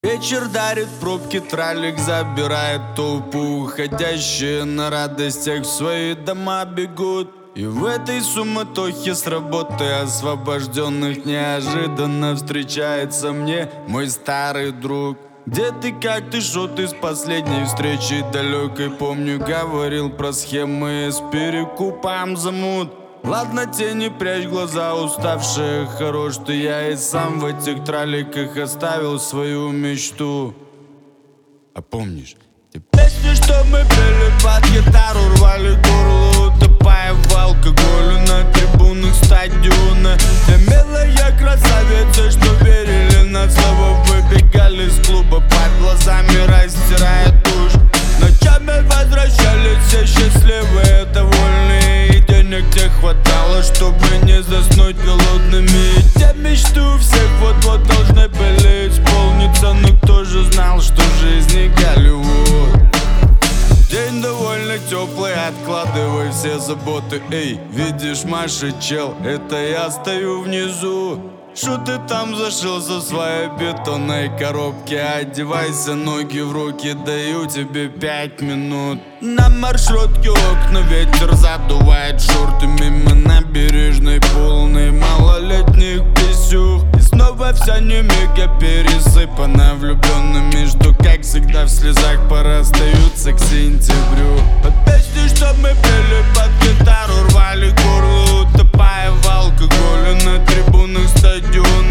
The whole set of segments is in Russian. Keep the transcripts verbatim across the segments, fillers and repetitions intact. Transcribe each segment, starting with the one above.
Вечер дарит пробки, тралик забирает толпу. Уходящие на радостях в свои дома бегут. И в этой суматохе с работы освобожденных неожиданно встречается мне мой старый друг. Где ты, как ты, шо ты с последней встречи далекой? Помню, говорил про схемы с перекупом замут. Ладно, тени, прячь глаза, уставшие, хорош ты. Я и сам в этих траликах оставил свою мечту. А помнишь те песни, что мы пели под гитару, рвали горло, утопая в алкоголе на трибунах стадиона? Те милые красавицы, что верили на слово, выбегали из клуба под глазами, растирая душ. Ночами возвращались все счастливые, довольные, и денег тех хватало, чтобы не заснуть голодными. И те мечты у всех вот-вот должны были исполниться, но кто же знал, что жизнь не Голливуд? День довольно теплый, откладывай все заботы. Эй, видишь, Маша, чел, это я стою внизу. Шо ты там зашился в своей бетонной коробке? Одевайся, ноги в руки, даю тебе пять минут. На маршрутке окна, ветер задувает шорты. Мимо набережной полной малолетних писюх. И снова вся немига пересыпана влюбленными, что, как всегда, в слезах пора остаются к сентябрю. Под песни, что мы пели под гитару, рвали горло, утопая в алкоголе на трибунах стадиона.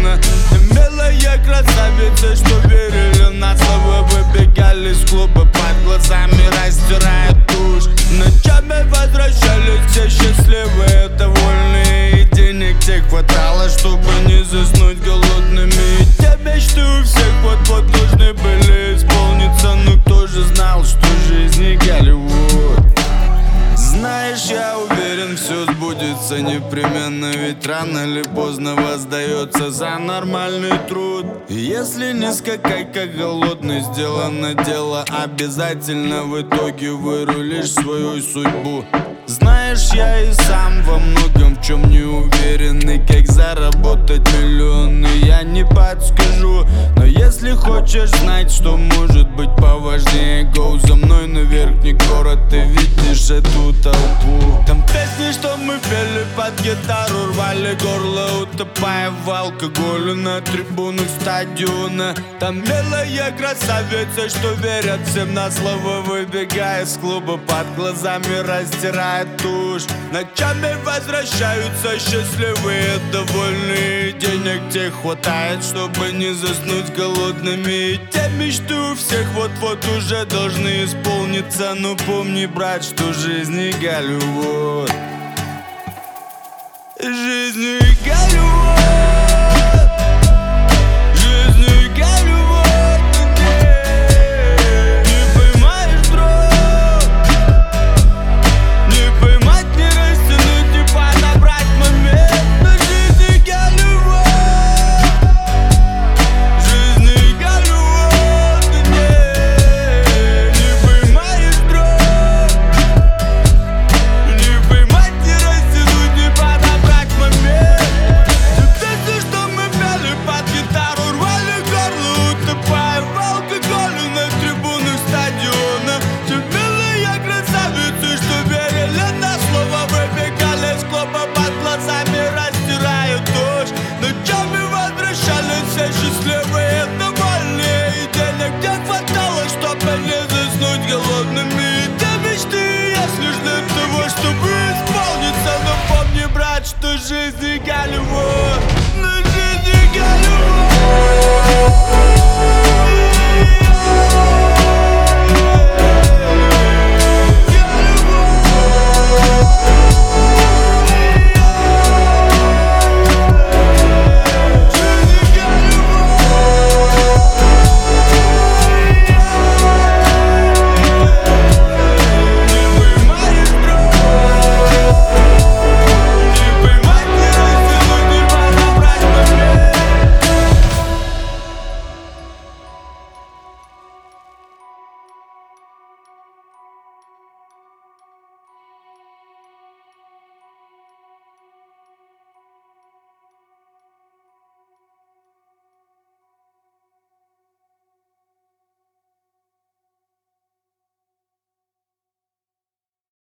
Милые красавицы, что верили на слово, выбегали из клуба под глазами, растирая душ. Ночами возвращались все счастливые, довольные, и денег тех хватало, чтобы не заснуть голодными. И те мечты у всех вот-вот должны были исполниться, но кто же знал, что жизнь не Голливуд? Знаешь, я уверен, все сбудется непременно, ведь рано или поздно воздается за нормальный труд. И если не скакать, как голодный, сделано дело, обязательно в итоге вырулишь свою судьбу. Знаешь, я и сам во многом в чем не уверен, и как заработать миллионы я не подскажу. Но если хочешь знать, что может быть поважнее, go за мной на верхний город, ты видишь эту толпу. Там песни, что мы пели под гитару, рвали горло, утопая в алкоголе на трибунах стадиона. Там милые красавицы, что верят всем на слово, выбегая из клуба под глазами, растирая тушь. Ночами возвращаются счастливые, довольные, денег тех хватает, чтобы не заснуть голодными. И те мечты у всех вот-вот уже должны исполниться, но помни, брат, что жизнь не Голливуд. Жизнь не Голливуд.